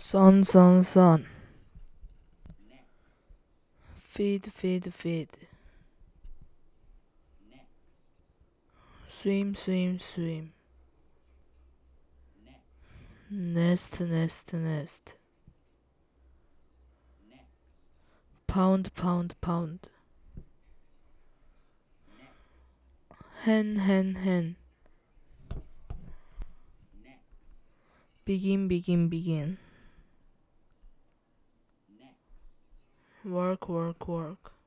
Sun. Feed. Swim. Nest. Pound. Hen. Begin. Work.